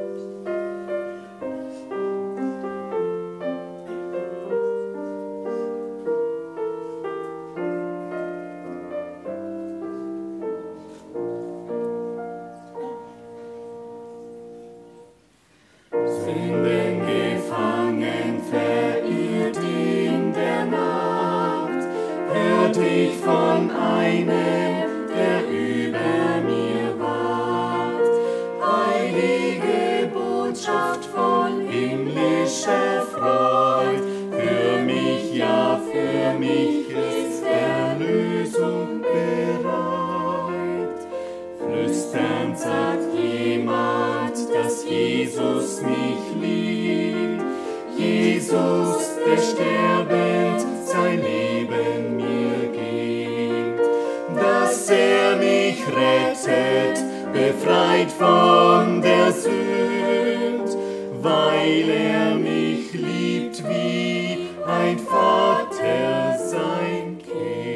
Sünden gefangen, verirrt in der Nacht, hört ich von einem, der über mir wacht. Heilige Botschaft von himmlischer Freud, für mich, ja für mich ist Erlösung bereit. Flüsternd sagt jemand, dass Jesus mich liebt, Jesus, der sterbend sein Leben mir gibt, dass er mich rettet, befreit von der Sünd, weil er mich liebt wie ein Vater sein Kind.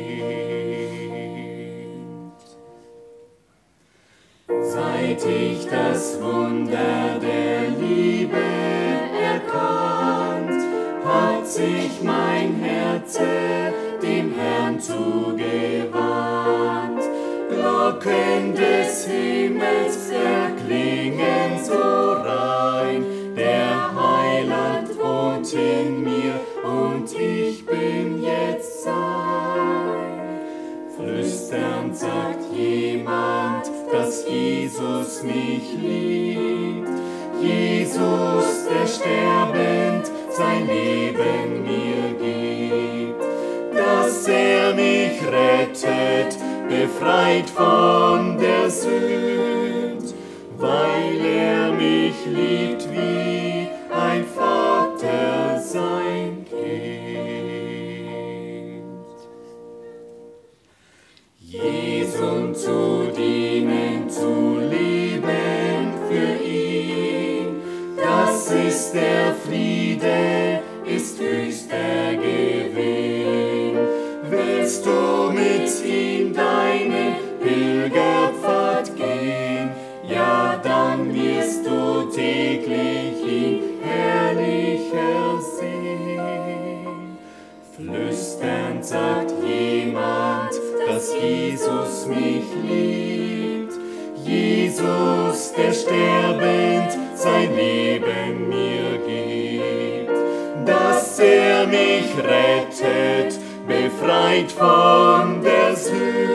Seit ich das Wunder der Liebe erkannt, hat sich mein Herz dem Herrn zugewandt. Glocken des Himmels erklingen so rein, der Heiland wohnt in mir und ich bin jetzt sein. Flüsternd sagt jemand, dass Jesus mich liebt, Jesus, der sterbend sein Leben mir gibt, dass er mich rettet, befreit von der Sünd, weil er mich liebt wie ein Vater sein Kind. Jesum zu dienen, zu leben für ihn, das ist der Friede, ist höchster Gewinn. Willst du mit ihm deinen Pilgerpfad gehen, ja, dann wirst du täglich ihn herrlicher sehen. Flüsternd sagt jemand, dass Jesus mich liebt, Jesus, der sterbend sein Leben mir gibt, dass er mich rettet, befreit von der Sünde,